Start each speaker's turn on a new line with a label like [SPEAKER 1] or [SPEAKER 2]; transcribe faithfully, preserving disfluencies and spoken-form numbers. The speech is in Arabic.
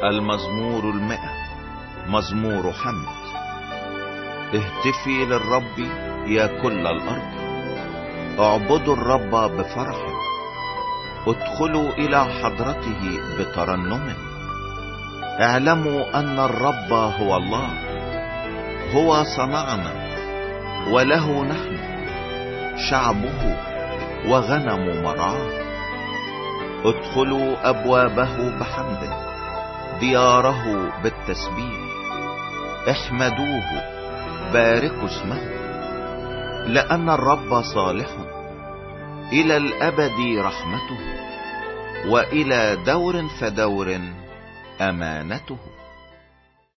[SPEAKER 1] المزمور المئة، مزمور حمد. اهتفي للرب يا كل الأرض، اعبدوا الرب بفرح، ادخلوا إلى حضرته بترنم. اعلموا أن الرب هو الله، هو صنعنا وله نحن، شعبه وغنم مرعاه. ادخلوا أبوابه بحمد، دياره بالتسبيح. احمدوه، باركوا اسمه، لأن الرب صالح، إلى الأبد رحمته، وإلى دور فدور أمانته.